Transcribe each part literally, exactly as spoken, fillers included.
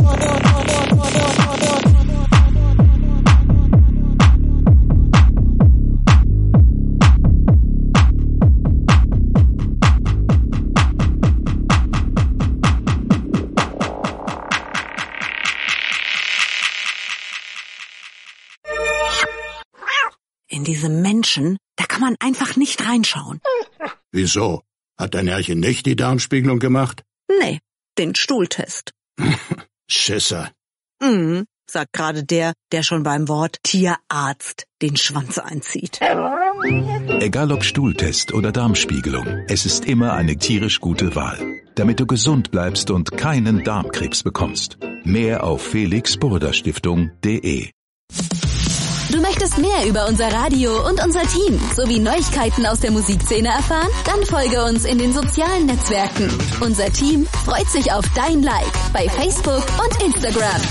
In diese Menschen, da kann man einfach nicht reinschauen. Wieso? Hat dein Herrchen nicht die Darmspiegelung gemacht? Nee, den Stuhltest. Schisser. Mhm, sagt gerade der, der schon beim Wort Tierarzt den Schwanz einzieht. Egal ob Stuhltest oder Darmspiegelung, es ist immer eine tierisch gute Wahl, damit du gesund bleibst und keinen Darmkrebs bekommst. Mehr auf felix burda stiftung punkt de. Du möchtest mehr über unser Radio und unser Team sowie Neuigkeiten aus der Musikszene erfahren? Dann folge uns in den sozialen Netzwerken. Unser Team freut sich auf dein Like bei Facebook und Instagram.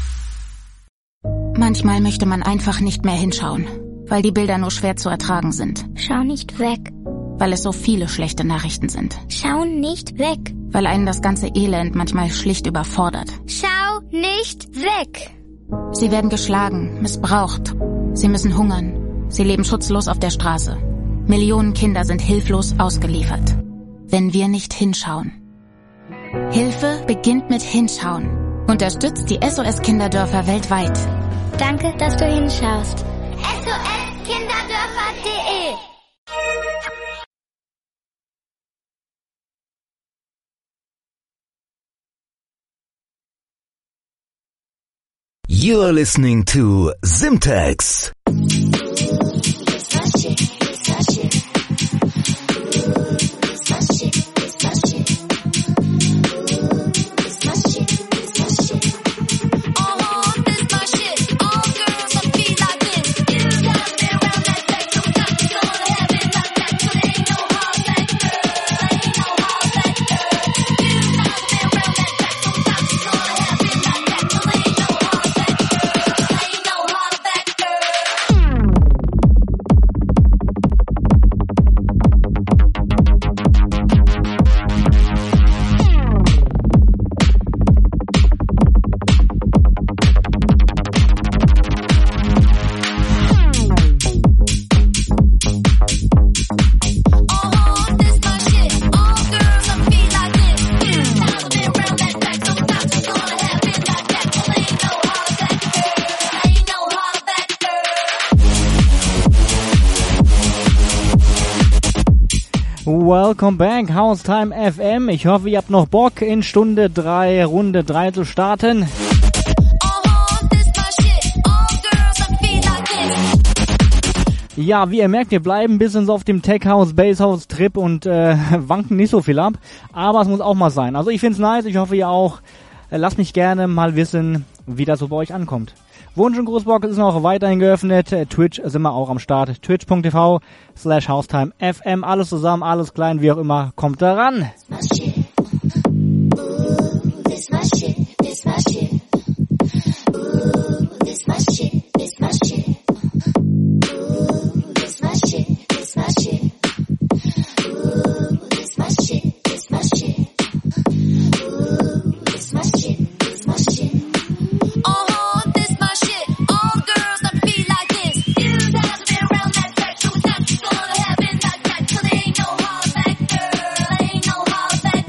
Manchmal möchte man einfach nicht mehr hinschauen, weil die Bilder nur schwer zu ertragen sind. Schau nicht weg. Weil es so viele schlechte Nachrichten sind. Schau nicht weg. Weil einen das ganze Elend manchmal schlicht überfordert. Schau nicht weg. Sie werden geschlagen, missbraucht. Sie müssen hungern. Sie leben schutzlos auf der Straße. Millionen Kinder sind hilflos ausgeliefert. Wenn wir nicht hinschauen. Hilfe beginnt mit Hinschauen. Unterstützt die S O S-Kinderdörfer weltweit. Danke, dass du hinschaust. S O S Kinderdörfer punkt de You're listening to Simtex. Welcome back, Haustime F M. Ich hoffe, ihr habt noch Bock, in Stunde drei, Runde drei zu starten. Ja, wie ihr merkt, wir bleiben ein bisschen so auf dem Tech House, Bass House Trip und äh, wanken nicht so viel ab. Aber es muss auch mal sein. Also ich find's nice, ich hoffe ihr auch. Äh, lasst mich gerne mal wissen, wie das so bei euch ankommt. Wunsch und Grußbox ist noch weiterhin geöffnet. Twitch sind wir auch am Start. Twitch punkt t v slash Haustime F M. Alles zusammen, alles klein, wie auch immer. Kommt da ran. Back.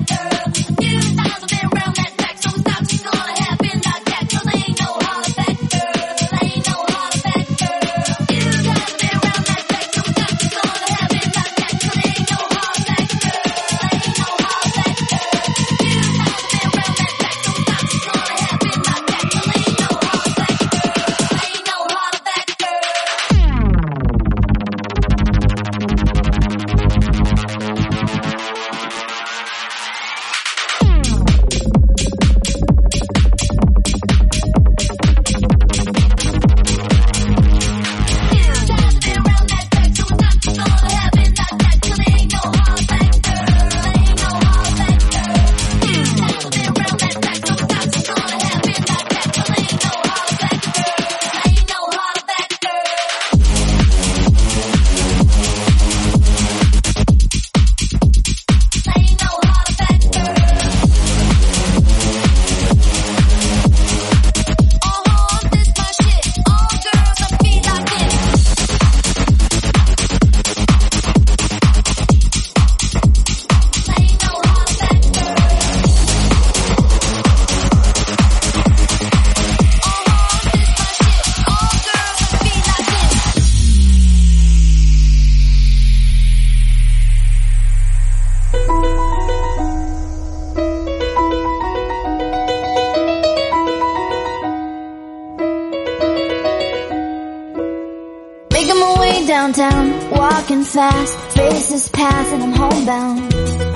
downtown, walking fast, faces pass and I'm homebound.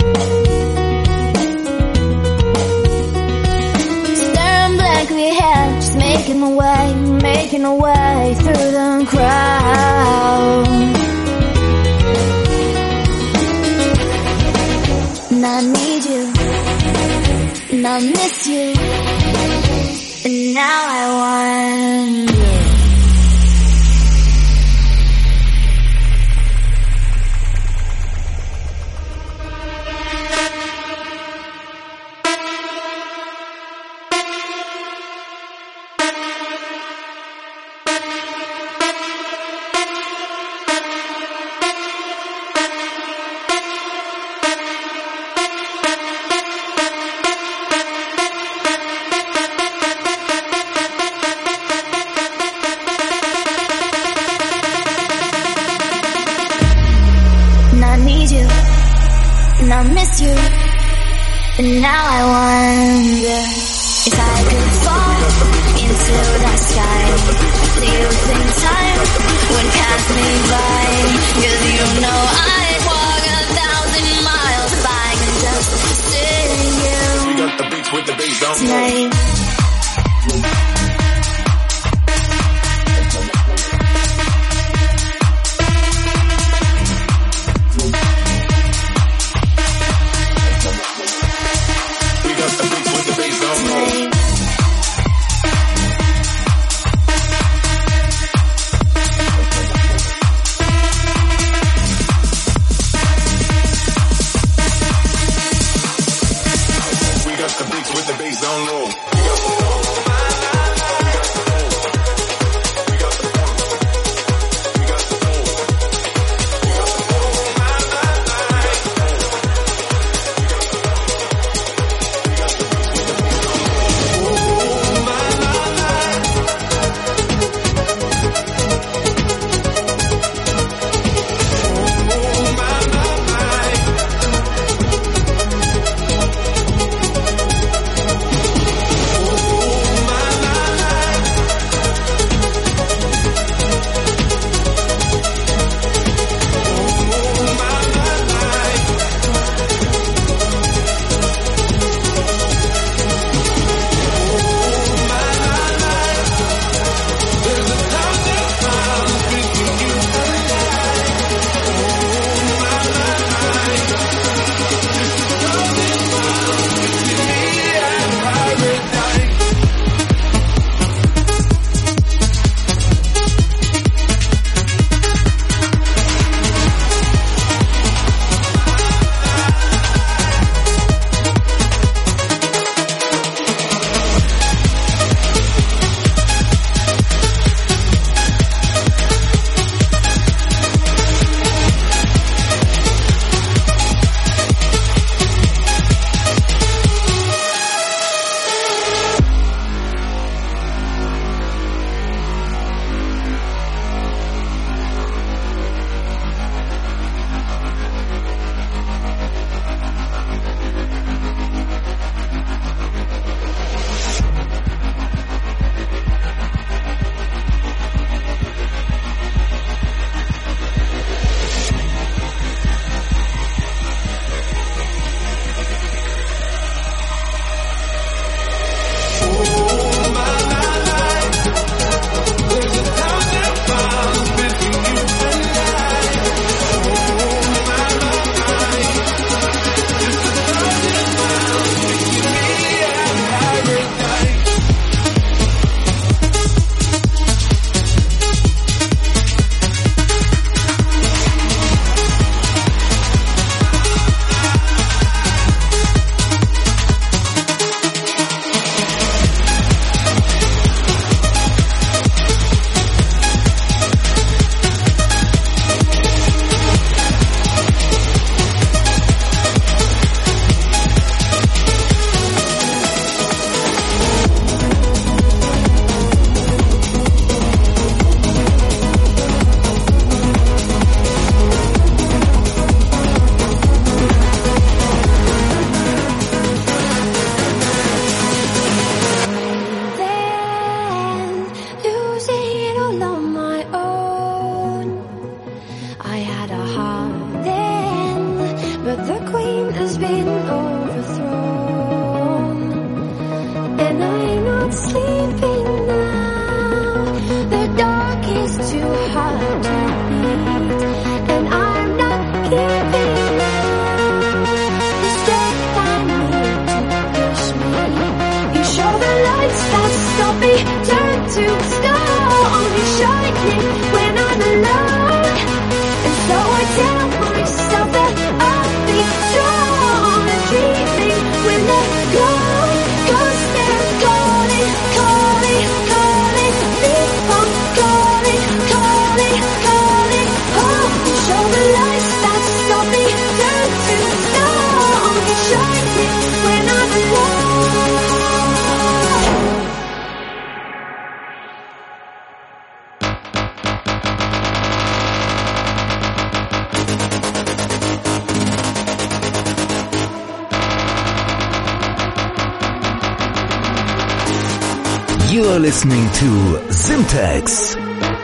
Staring blankly ahead, just making my way, making my way through the crowd. And I need you, and I miss you, and now I wonder. And now I wonder if I could fall into the sky. Do you think time would pass me by? Cause you know I'd walk a thousand miles if I could just see you. We got the beats with the bass down tonight. me turn to stone, only shining when I'm alone. And so I tell myself that I'll be strong and dreaming when the glow goes there, calling, calling, calling me home, calling, calling, calling home. Show the lights that stop me turn to stone, only shining when I'm alone. You're listening to Simtex.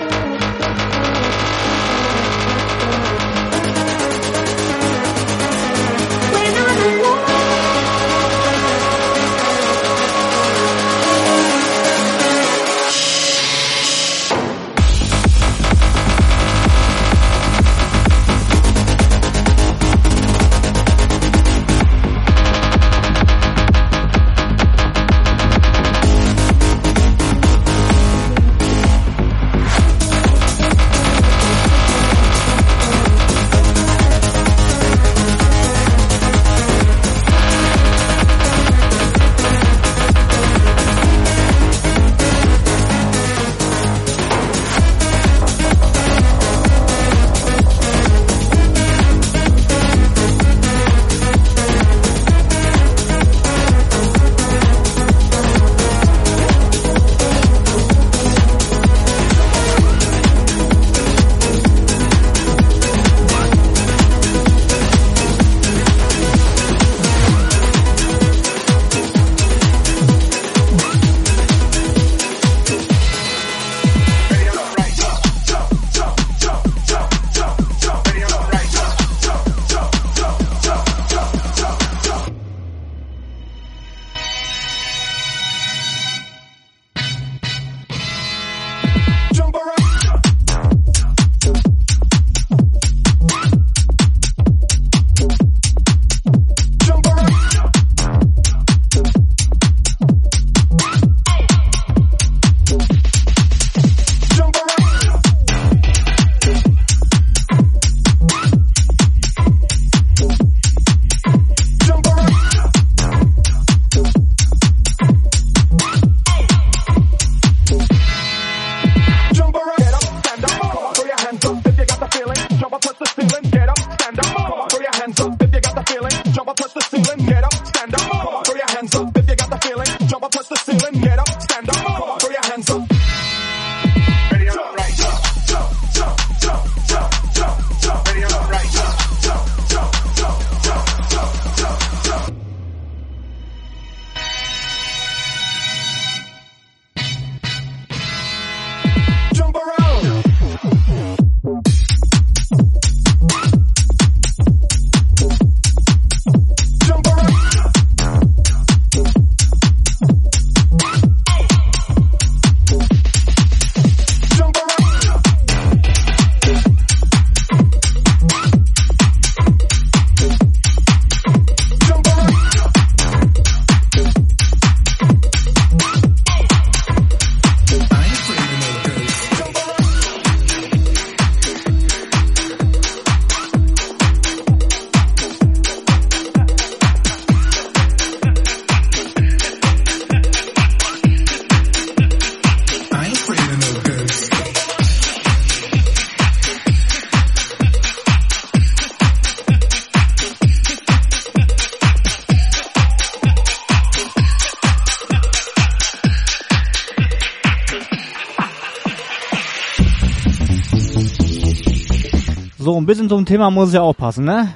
So, ein bisschen zum Thema muss es ja auch passen, ne?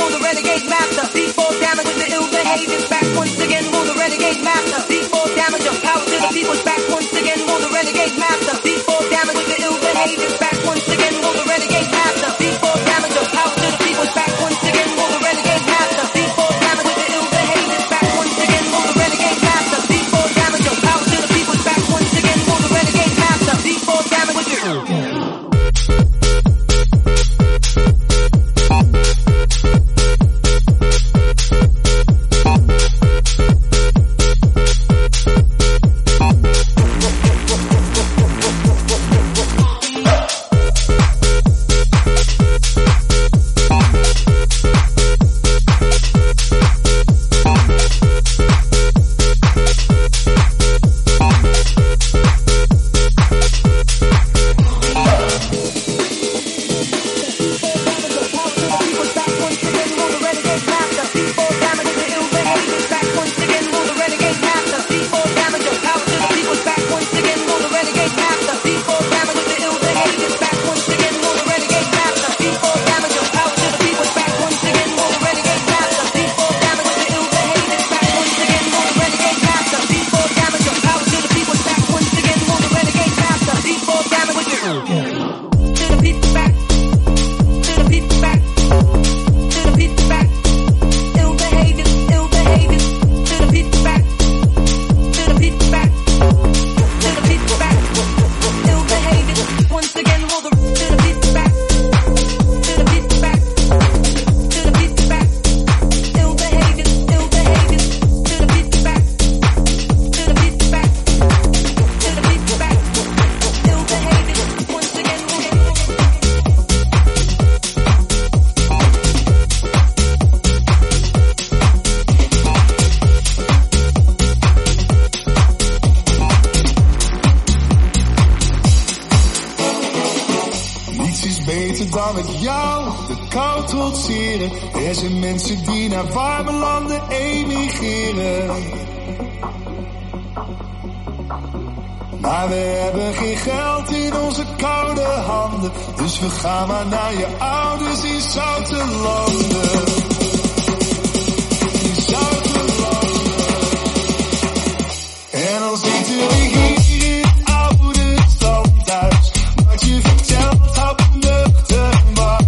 will the renegade master. D four damage with the ill behaviors. Back once again, will the renegade master. D four damage of power to the people's back once again, will the renegade master. D four damage with the ill behaviors. Back once again, will the renegade master. D four damage of power to the people's back once again, will the renegade master. D four damage with the ill behaviors. Back once again, will the renegade master. D four damage of power to the people's back once again, will the renegade master. D four damage with the Er zijn mensen die naar warme landen emigreren. Maar we hebben geen geld in onze koude handen. Dus we gaan maar naar je ouders in zoute landen. In zoute landen. En dan zitten we hier in het oude standhuis. Wat je vertelt houdt me nuchter en warm.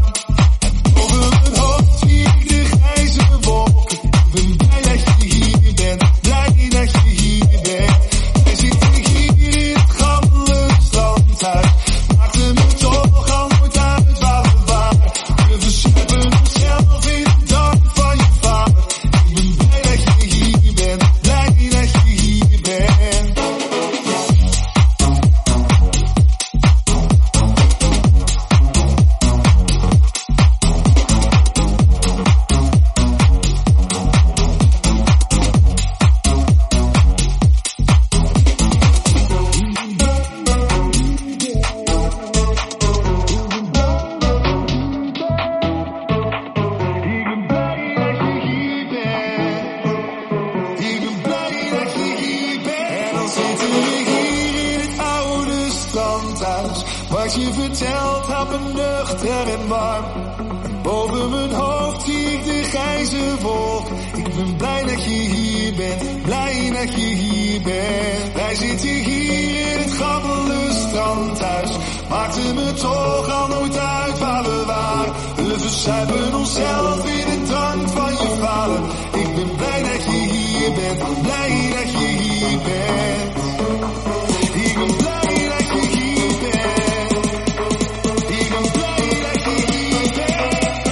Wat je vertelt houdt me nuchter en warm. Boven mijn hoofd zie ik de grijze wolk. Ik ben blij dat je hier bent, blij dat je hier bent. Wij zitten hier in het gammele strandhuis. Maakte me toch al nooit uit waar we waren. We verzuipen onszelf in de drank van je vader. Ik ben blij dat je hier bent, blij dat je hier bent. Ik ben blij dat je hier bent. Ik ben blij dat je hier bent.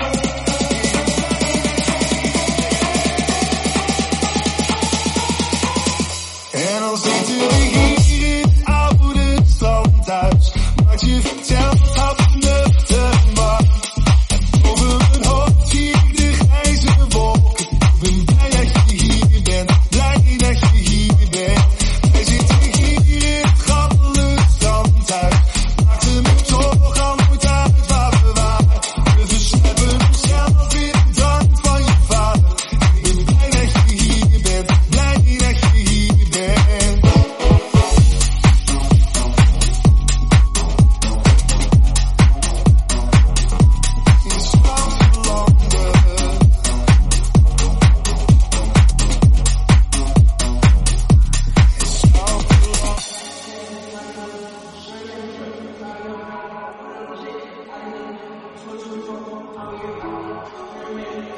En dan zitten we hier in het oude strandhuis. Wat je vertelt houdt me nuchter en warm. Boven mijn hoofd zie ik de grijze wolken.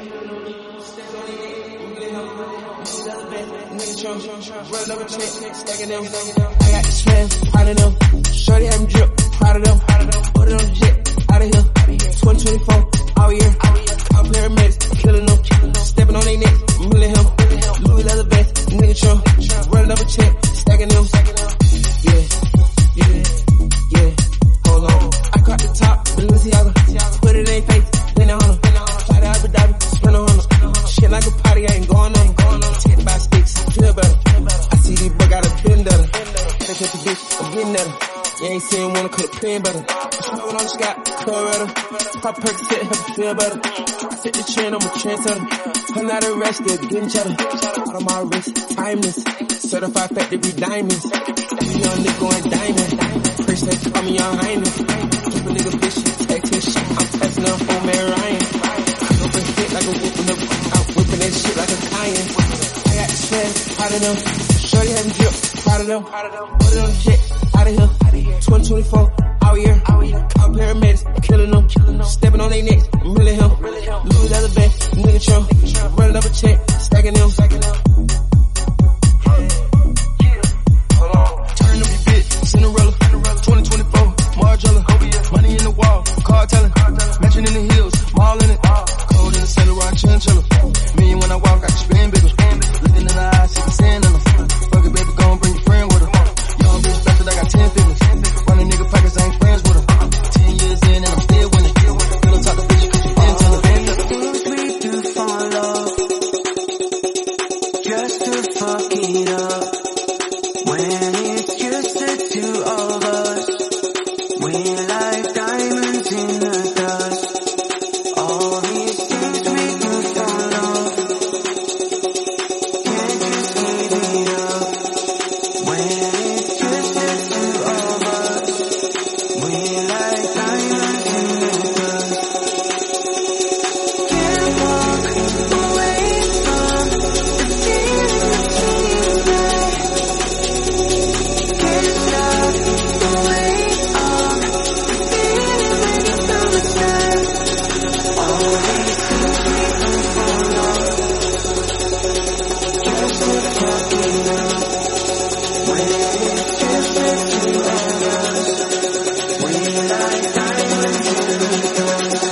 Run up a check, stacking them. I got the slam, proud of them. Shorty have them drip, proud of them. Put it on the jet, out of here. twenty twenty-four, all year. Call paramedics, killing them. Stepping on their neck, I'm really him. Louis leather vest, nigga trunk. Run up a check, stacking them. Yeah, yeah, yeah. Hold on. I caught the top, Balenciaga. Put it in their face, then on them. Fly to Abu Dhabi, spin on them. Shit like a party, I ain't going on. Hit by sticks, feel better. I see these boy got a pin better. Can't catch a bitch, I'm getting at her. You ain't seen one, cut a pin better. Smoking on the sky, Coretta. Pop Percocet, help you feel better. I set the trend, I'm a trendsetter. I'm not arrested, getting cheddar. Out of my wrist, timeless. Certified factory diamonds. Every young nigga going diamond. First they call me Young Highness. Keep a nigga bitch, take his shit. I'm passing up on man Ryan. I go for hit like a whooping up. I'm whipping that shit like a cayenne. I got the slam, out of them. Shorty have them drip, proud of them. Put it on the jet, out of here. twenty twenty-four, all year. Call paramedics, killing them. Stepping on their necks, I'm really him. Louis leather vest, nigga trunk. Running up a check, stacking them. Hold on. Turn up your bitch, Cinderella. twenty twenty-four, Margiela. Money in the wall, car telling. Matching in the hills, mall in it. Cold in the center, rock chinchilla. Me when I walk, I can spin bigger. Looking in the eyes, see the sand in them. Fuck it, baby, go and bring your friend with her. Young bitch, bastard, I got ten figures. Running nigga pockets, I ain't friends with her. Ten years in and I'm still winning. Pillow talk to bitches, cause you been to the things we do for love, just to fuck it up. When it's just the two of us, we like diamonds in the dust. All these things we do for love, can't just give it up. When it's just the two of us, we like diamonds in the dust. Can't walk away from the feeling of tonight. Can't stop the weight of the feeling when it's summertime. All these things we do for love, just to fuck it up. When it's just the two of us, we like diamonds in the dust.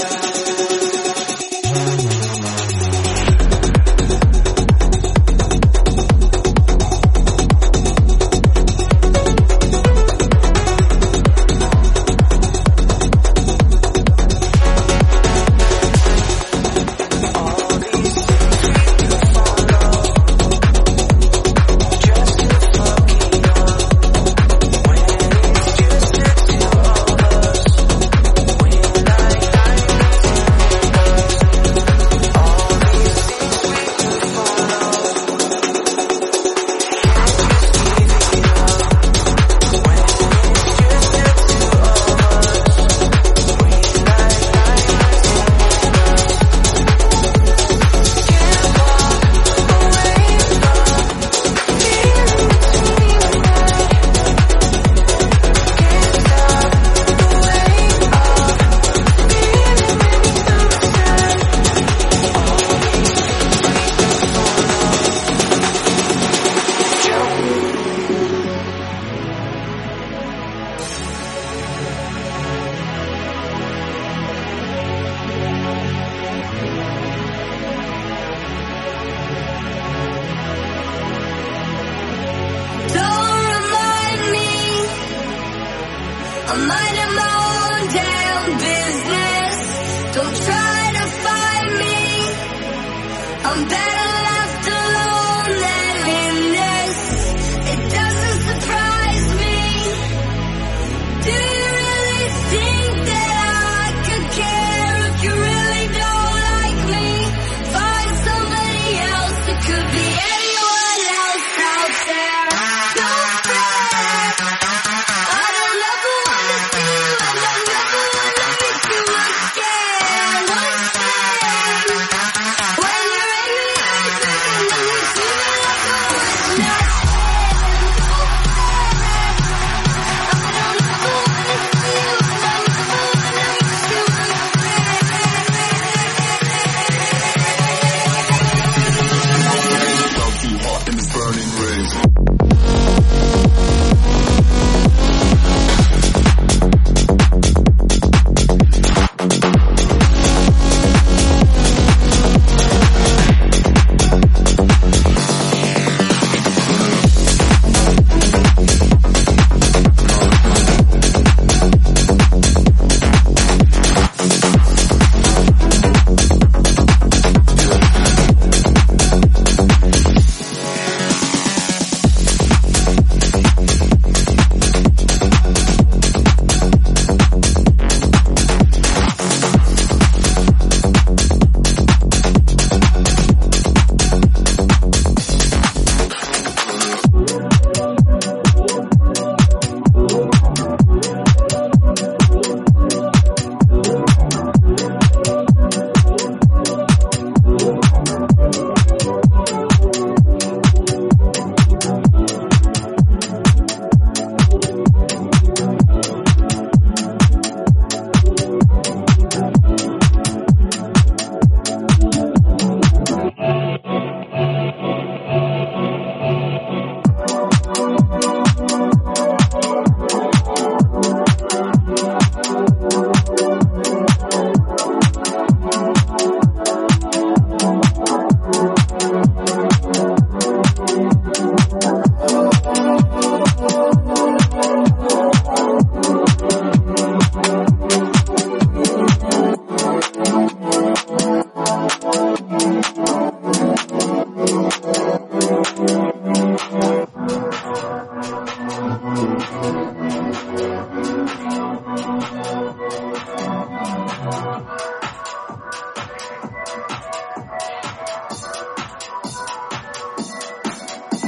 Don't remind me, I'm minding my own damn business. Don't try to find me, I'm better left alone than in this. It doesn't surprise me. Do you really think that I could care if you really don't like me? Find somebody else, it could be anyone else out there. Don't fret, I don't ever wanna see you, and I never wanna miss you again. One thing, when you're angry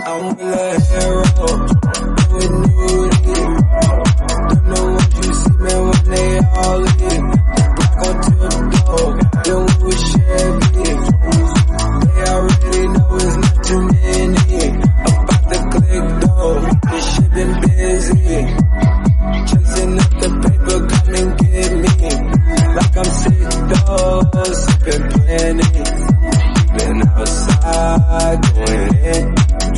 I'm with a hero, with nudity. Don't know what you see, man, when they all leave. Block on tiptoe, then we was Chevy. They already know it's not too many. About to click though, this shit been busy. Chasing up the paper, come and get me. Like I'm sick though, sipping plenty. Been outside, going in.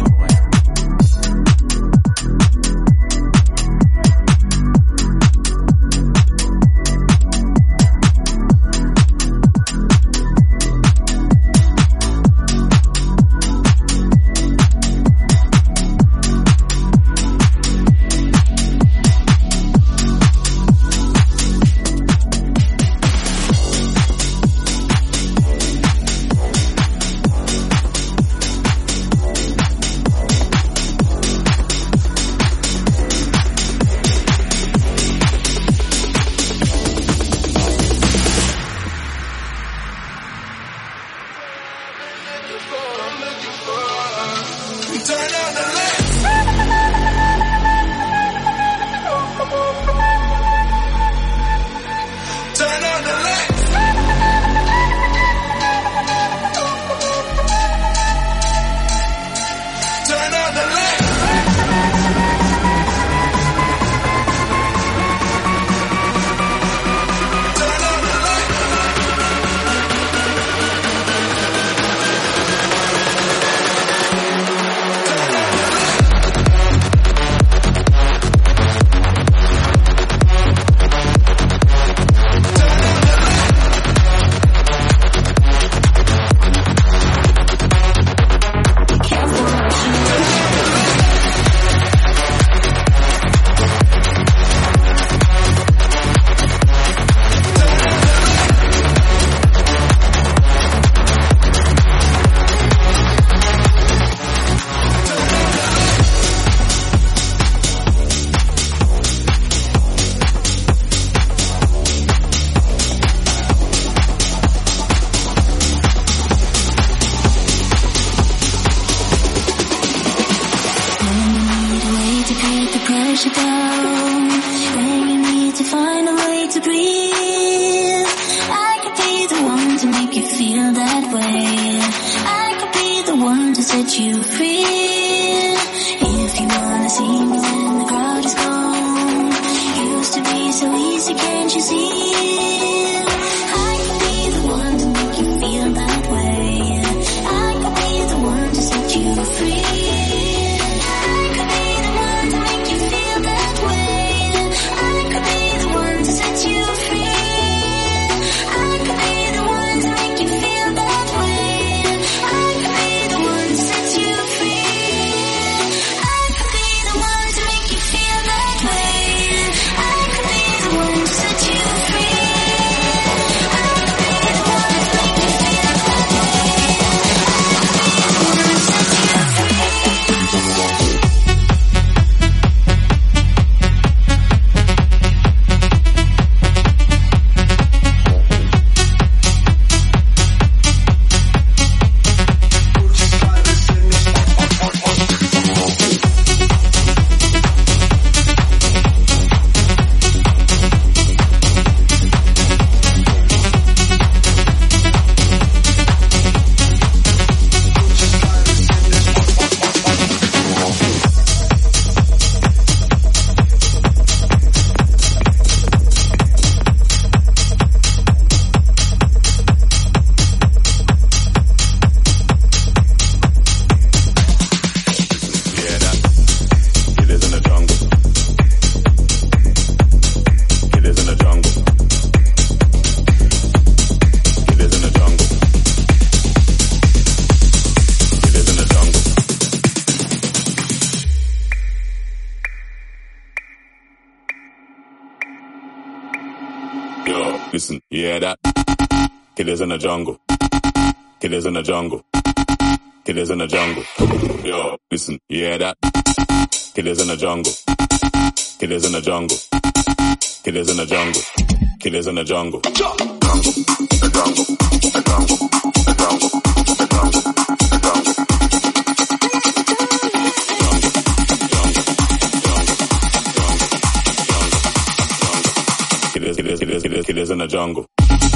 Listen, you hear that? Killers in the jungle. Killers in the jungle. Killers in the jungle. Yo, listen, you hear that? Killers in the jungle. Killers in the jungle. Killers in the jungle. Killers in the jungle. Jungle. The jungle. The jungle. The jungle. The jungle. The jungle. Killers in the jungle.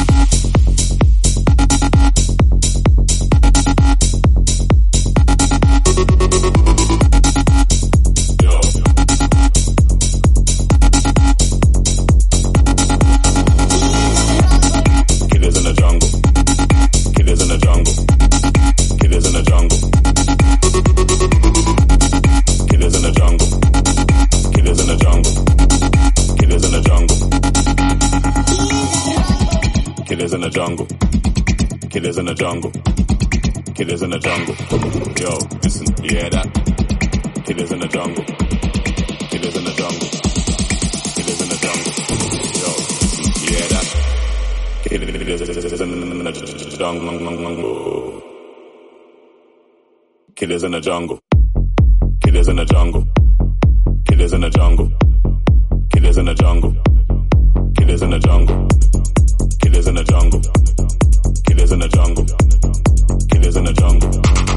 jungle. Killers in the jungle. Killers in the jungle. Yo, listen, you hear that? Killers in the jungle. Killers in the jungle. Killers in the jungle. Yo, listen, you hear that? Killers in the jungle. Killers in the jungle. Killers in the jungle. Killers in the jungle. Killers in the jungle. Killers in the jungle. Killers in the jungle. Killers in the jungle. Killers in the jungle. Killers in the jungle.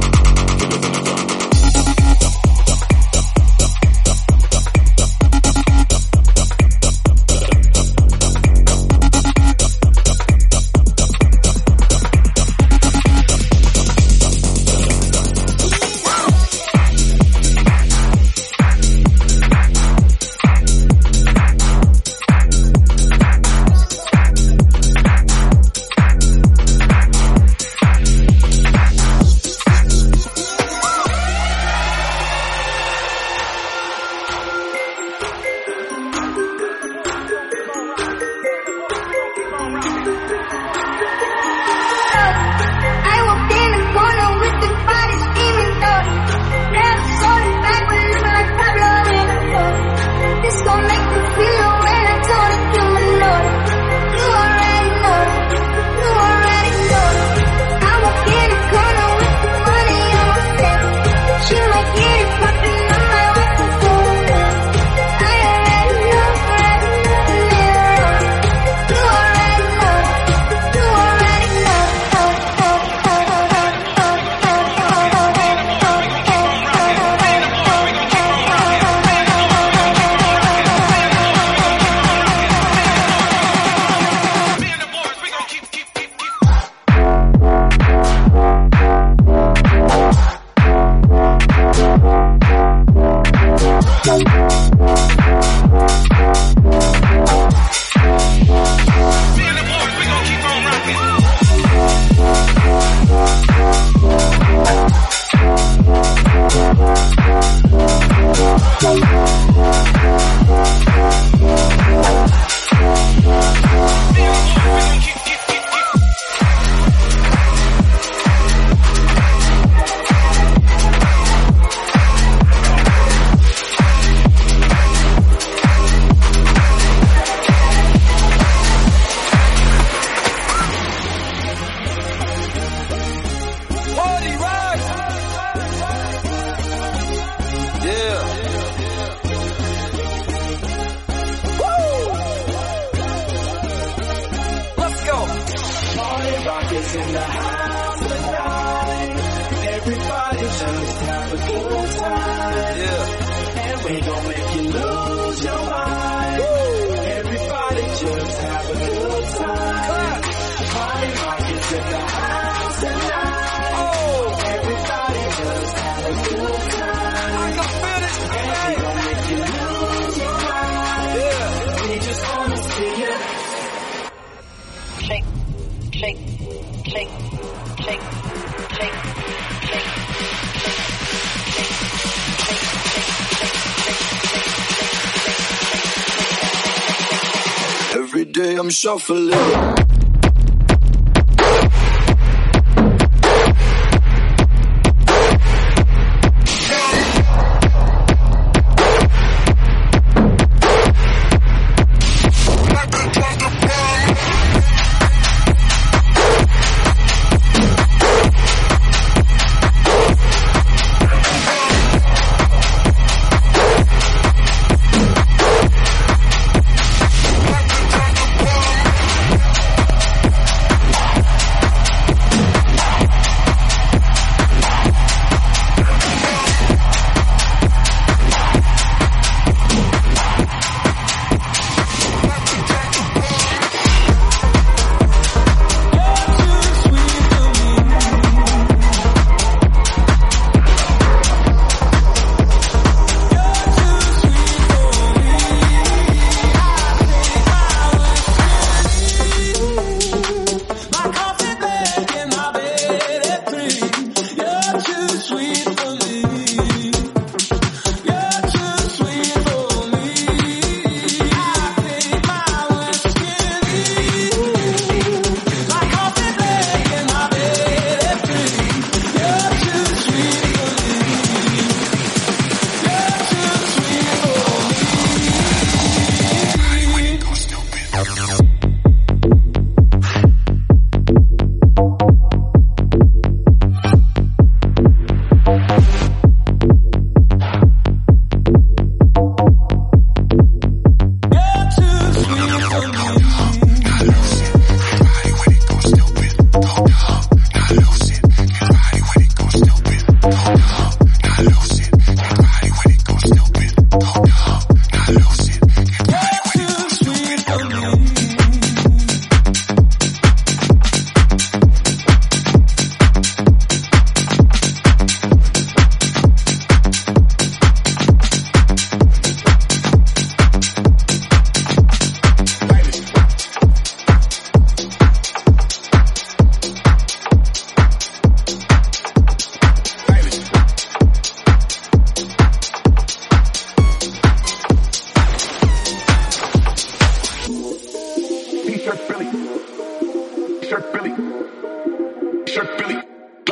Every day I'm shuffling.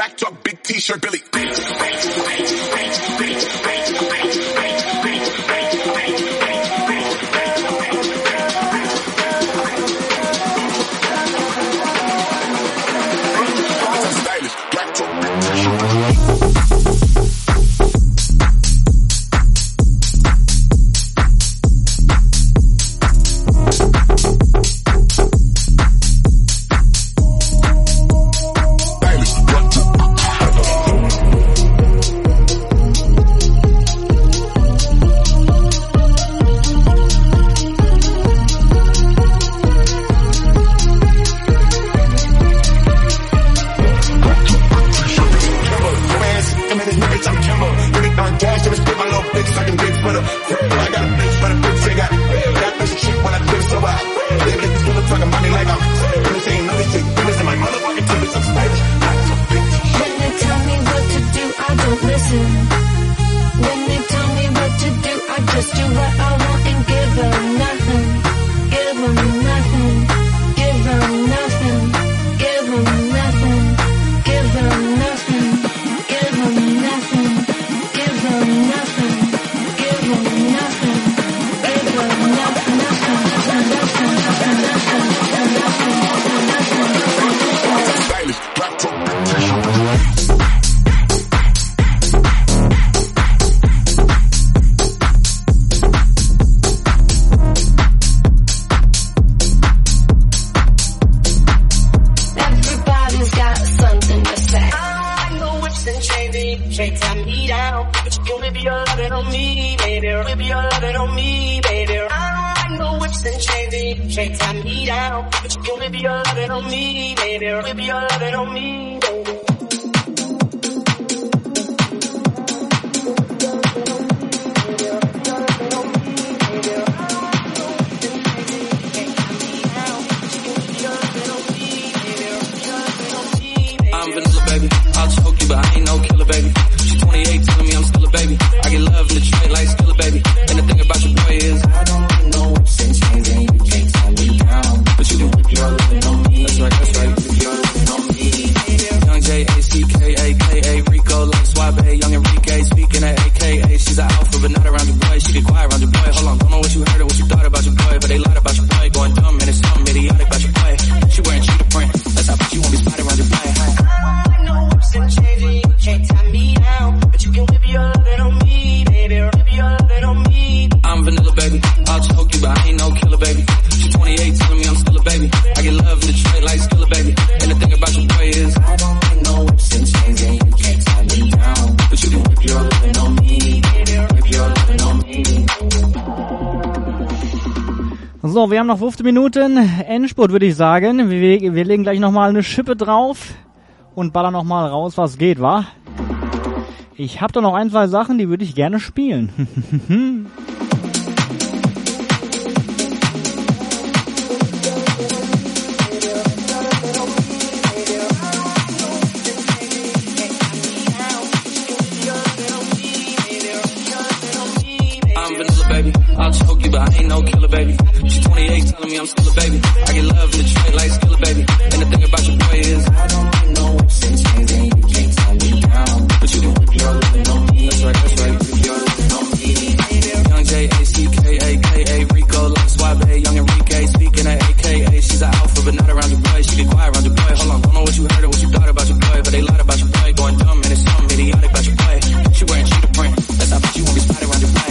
black top, big t-shirt, Billy. Stylish, black top, big t-shirt. So, wir haben noch fünfzehn Minuten Endspurt, würde ich sagen. Wir, wir legen gleich nochmal eine Schippe drauf und ballern nochmal raus, was geht, wa? Ich habe da noch ein, zwei Sachen, die würde ich gerne spielen. I'll choke you, but I ain't no killer, baby. She's twenty-eight, telling me I'm still a baby. I get love in the trade like Skilla, baby. And the thing about your boy is I don't need no whips and chains, and you can't tie me down. But you can whip your lovin' on me. That's right, that's right, whip your lovin' on me. Young J A C K A K A Rico, like Suave, young Enrique. Speaking of A K A, she's an alpha, but not around your boy. She get quiet around your boy. Hold on, don't know what you heard or what you thought about your boy, but they lied about your boy. Going dumb, and it's something idiotic about your boy. She wearing cheetah print. That's how much you won't be spotted around your boy.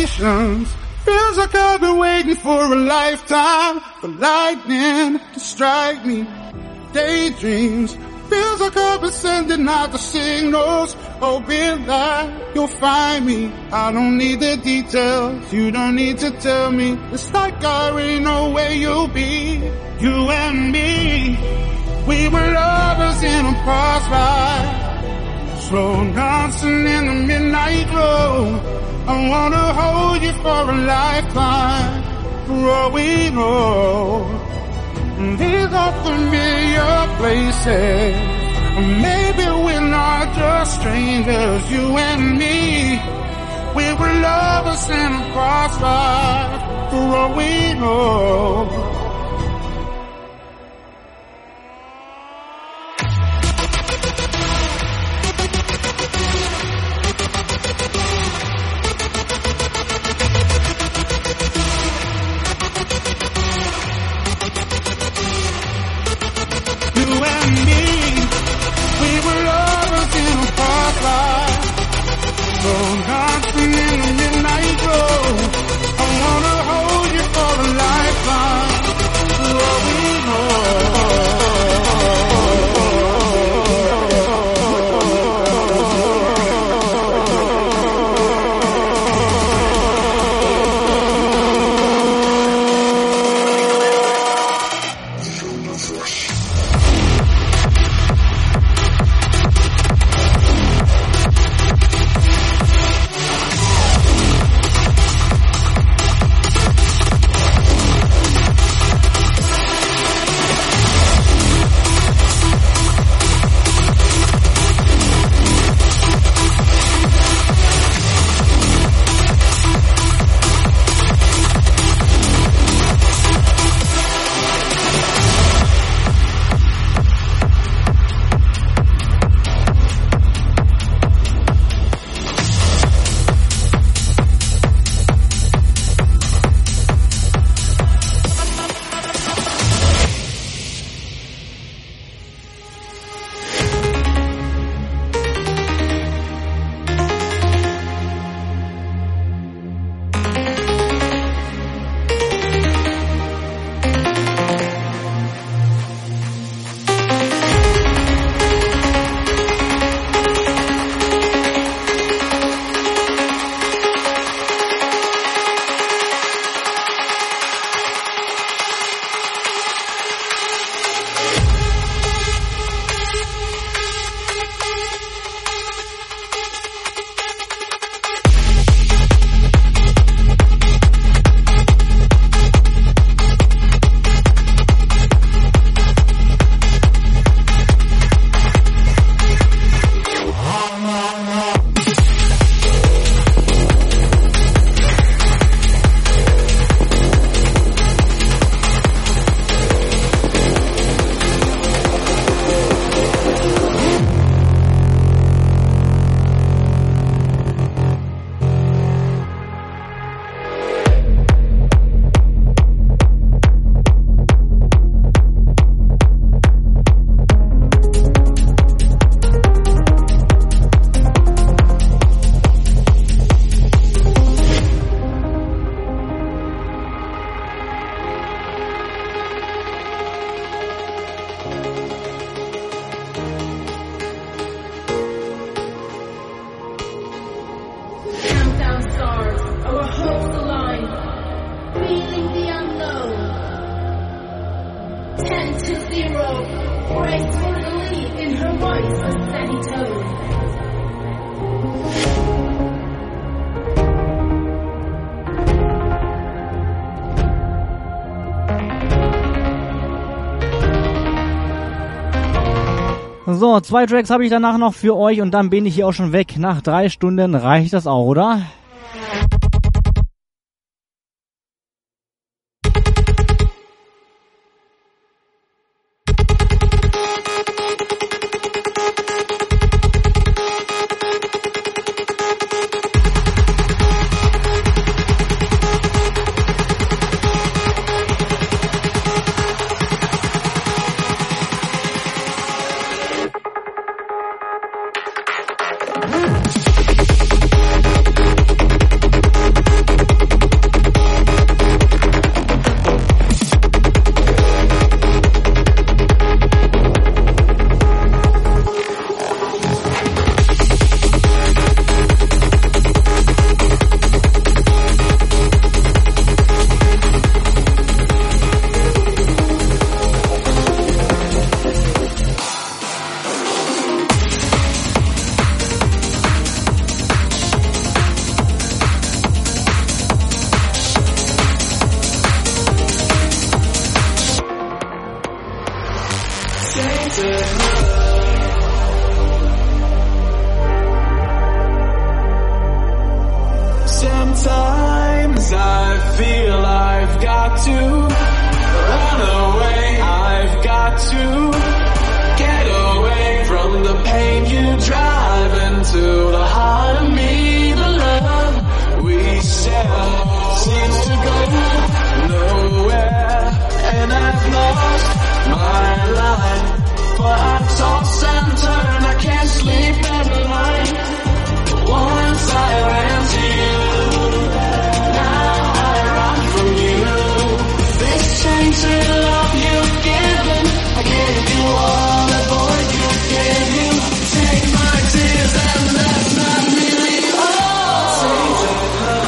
patience. Feels like I've been waiting for a lifetime for lightning to strike me. Daydreams. Feels like I've been sending out the signals, hoping that you'll find me. I don't need the details, you don't need to tell me. It's like I already know where you'll be. You and me, we were lovers in a past life, slow dancing in the midnight glow. I wanna hold you for a lifetime, for all we know. These are familiar places. Maybe we're not just strangers, you and me. We were lovers in a past life, for all we know. So, zwei Tracks habe ich danach noch für euch und dann bin ich hier auch schon weg. Nach drei Stunden reicht das auch, oder? lost my life, but I toss and turn, I can't sleep at night. Once I ran to you, now I run from you. This tainted love you've given, I gave you all the void you gave you. Take my tears and that's not really all. Tainted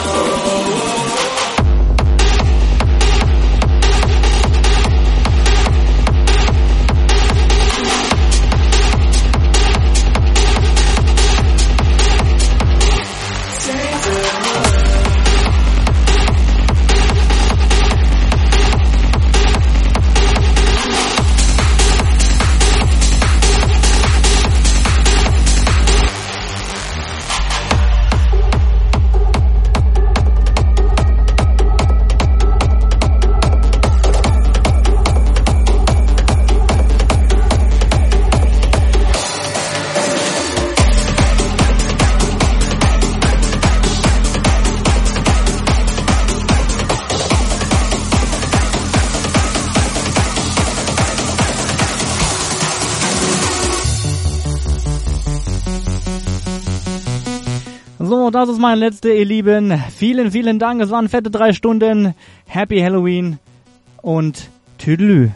So, das ist mein letzte, ihr Lieben. Vielen, vielen Dank. Es waren fette drei Stunden. Happy Halloween und Tüdelü.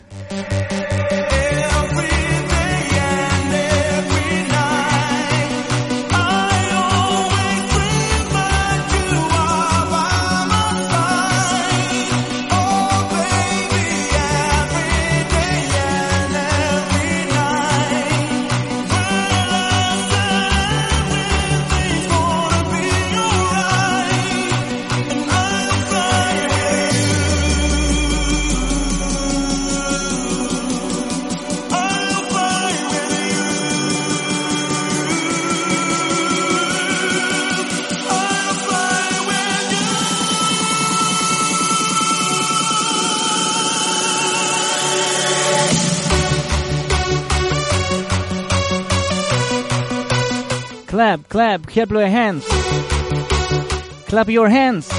Clap, clap, clap your hands. Clap your hands.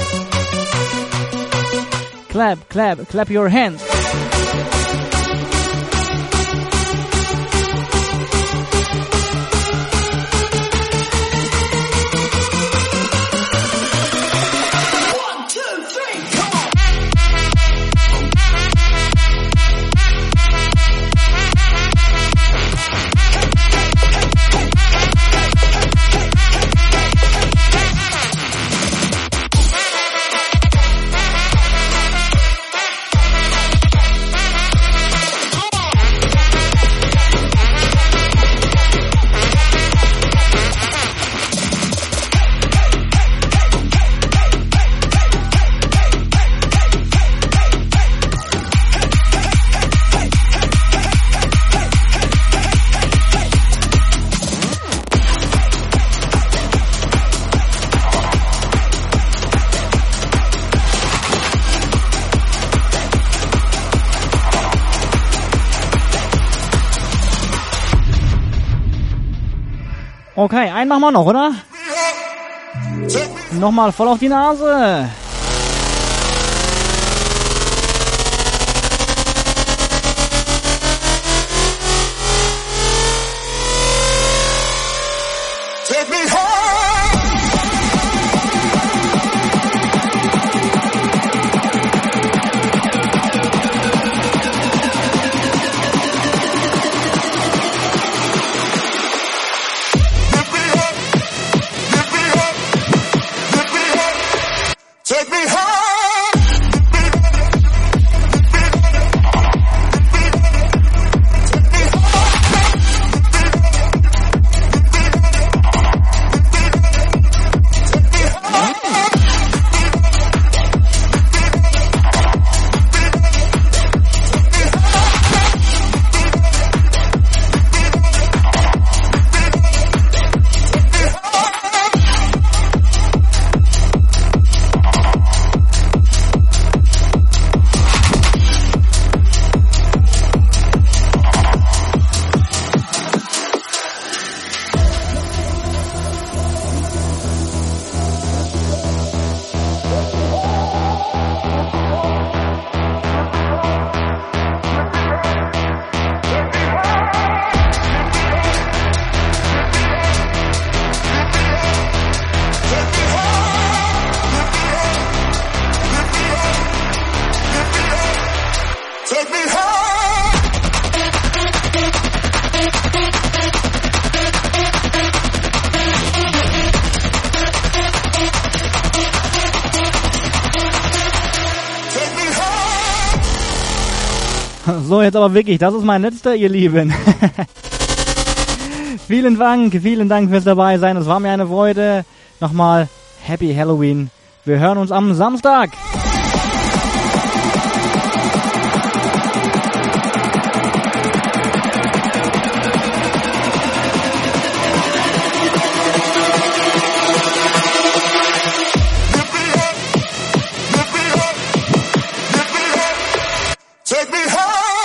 Clap, clap, clap your hands. Okay, einen machen wir noch, oder? Nochmal voll auf die Nase. Take me home. Take me high. Take me high. So, jetzt aber wirklich, das ist mein letzter, ihr Lieben. Vielen Dank, vielen Dank fürs dabei sein. Es war mir eine Freude. Nochmal Happy Halloween. Wir hören uns am Samstag. Take me high.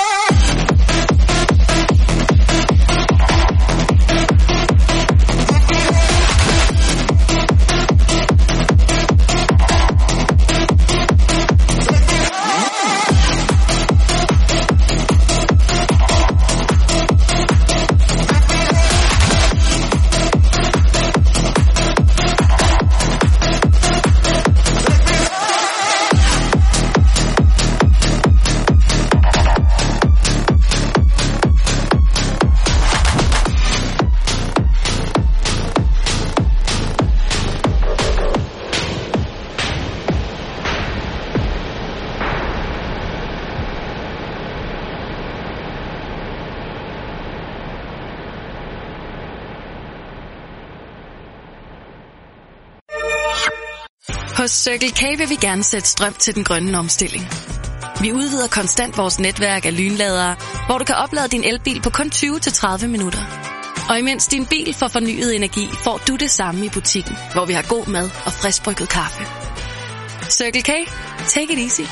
Hos Circle K vil vi gerne sætte strøm til den grønne omstilling. Vi udvider konstant vores netværk af lynladere, hvor du kan oplade din elbil på kun tyve til tredive minutter. Og imens din bil får fornyet energi, får du det samme i butikken, hvor vi har god mad og friskbrygget kaffe. Circle K. Take it easy.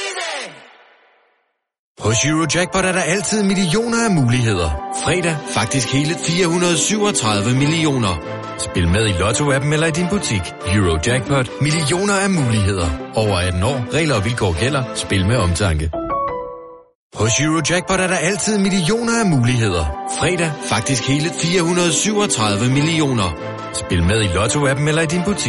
Hos Eurojackpot er der altid millioner af muligheder. Fredag faktisk hele fire hundrede syvogtredive millioner. Spil med i Lotto-appen eller i din butik. Eurojackpot. Millioner af muligheder. Over atten år. Regler og vilkår gælder. Spil med omtanke. Hos Eurojackpot er der altid millioner af muligheder. Fredag faktisk hele fire hundrede syvogtredive millioner. Spil med i Lotto-appen eller i din butik.